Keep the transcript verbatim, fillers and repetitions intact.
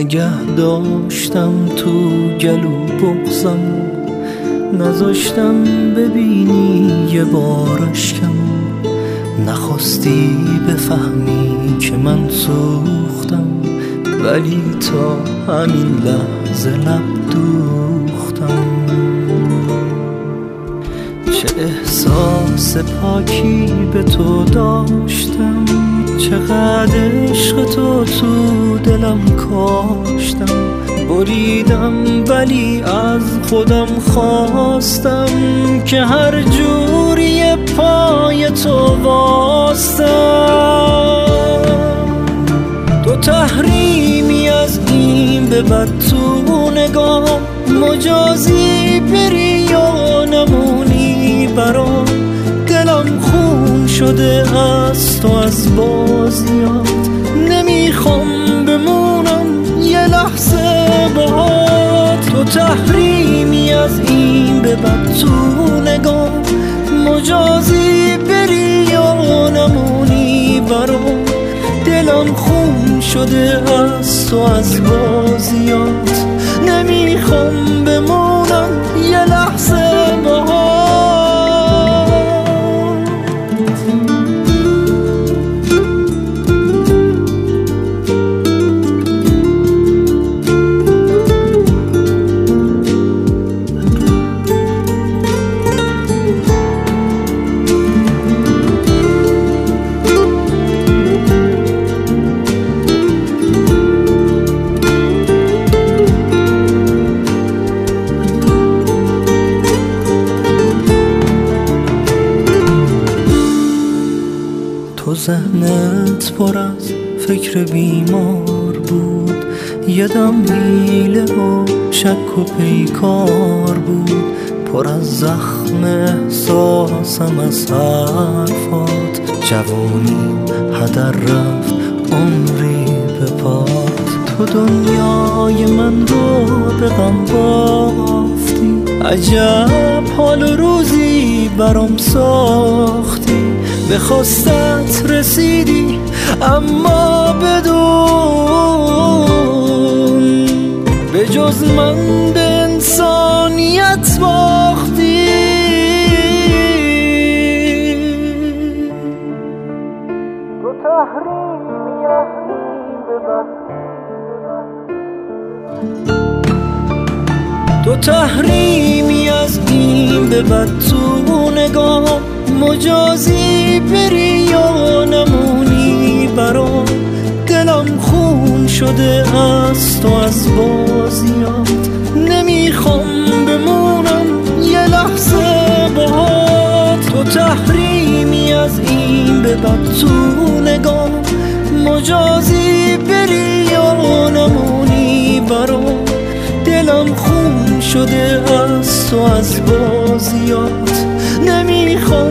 نگه داشتم تو گلو بغزم، نذاشتم ببینی یه بار اشکم، نخواستی بفهمی که من سوختم، ولی تا همین لحظه لب دوختم. چه احساس پاکی به تو داشتم، چقدر عشق تو تو دلم کاشتم، بریدم ولی از خودم خواستم که هر جوری پای تو واستم. تو تحریمی از این به بعد تو نگاه، مجازی بری یا نمونی برام، دلم خون شده از تو از بازیات، نمیخوام بمونم یه لحظه باهات. تو تحریمی از این به بعد تو نگاه، مجازی بری یا نمونی برام، دلم خون شده از تو از بازیات، نمیخوام بمونم یه لحظه باهات. تو ذهنت پر از فکر بیمار بود، یه دم حیله و شک و پیکار بود، پر از زخم احساسم از حرفات، جوانی هدر رفت عمری به پات. تو دنیای من رو به غم بافتی، عجب حال و روزی برام ساختی، به خواستت رسیدی اما بدون، به جز من به انسانیت باختی. تو تحریمی از این به بعد، تو تحریمی از این به بعد تو نگاه، مجازی بری یا نمونی برام، دلم خون شده از تو از بازیات، نمیخوام بمونم یه لحظه باهات. تو تحریمی از این به بعد تو نگاه، مجازی بری یا نمونی برام، دلم خون شده از تو از بازیات، نمیخوام